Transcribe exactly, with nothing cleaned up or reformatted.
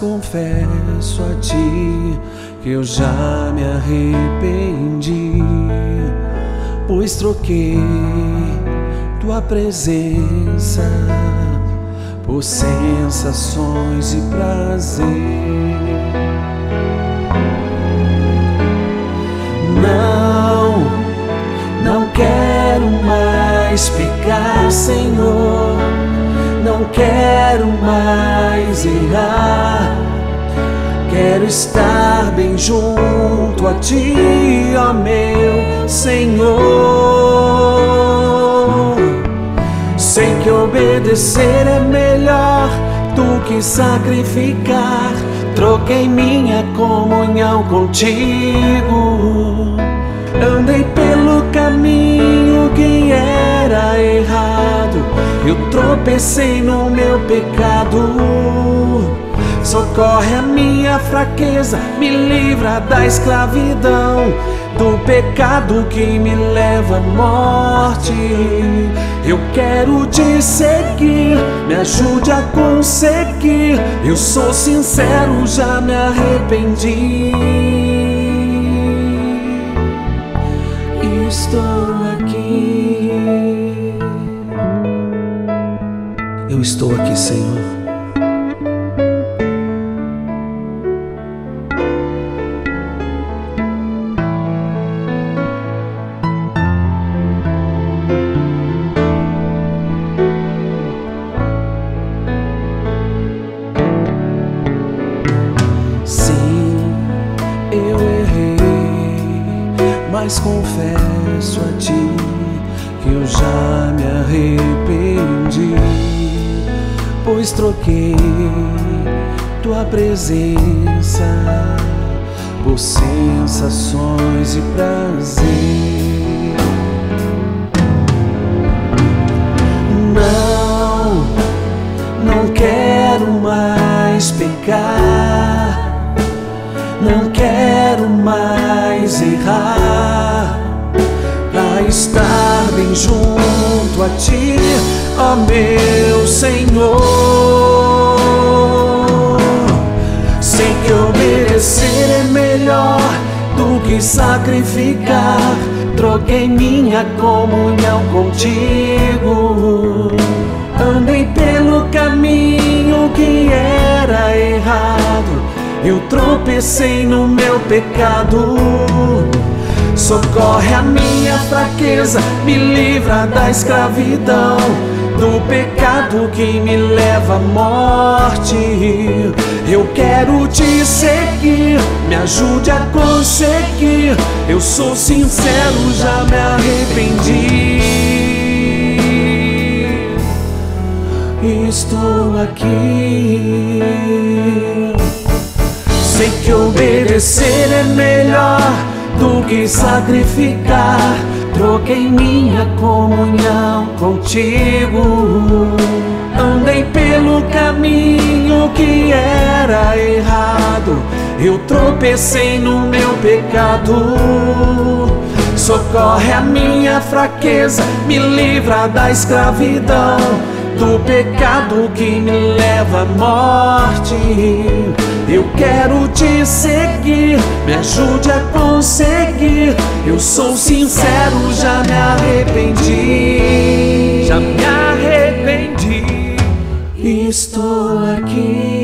confesso a ti que eu já me arrependi, pois troquei tua presença por sensações e prazer. Não, não quero mais pecar, Senhor. Não quero mais errar. Quero estar bem junto a ti, ó meu Senhor. Sei que obedecer é melhor do que sacrificar. Troquei minha comunhão contigo. Andei pelo caminho que era errado. Eu tropecei no meu pecado. Socorre a minha fraqueza, me livra da escravidão, do pecado que me leva à morte. Eu quero te seguir, me ajude a conseguir. Eu sou sincero, já me arrependi. Estou aqui. Eu estou aqui, Senhor. Eu errei, mas confesso a ti que eu já me arrependi, pois troquei tua presença por sensações e prazer. Não, não quero mais pecar. Não quero mais errar, pra estar bem junto a ti, ó meu Senhor. Sei que obedecer é melhor do que sacrificar. Troquei minha comunhão contigo. Andei pelo caminho que era errado. Eu tropecei no meu pecado. Socorre a minha fraqueza, me livra da escravidão, do pecado que me leva à morte. Eu quero te seguir, me ajude a conseguir. Eu sou sincero, já me arrependi. Estou aqui. Sei que obedecer é melhor do que sacrificar. Troquei minha comunhão contigo. Andei pelo caminho que era errado. Eu tropecei no meu pecado. Socorre a minha fraqueza, me livra da escravidão, do pecado que me leva à morte. Eu quero te seguir, me ajude a conseguir. Eu sou sincero, já me arrependi. Já me arrependi. Estou aqui.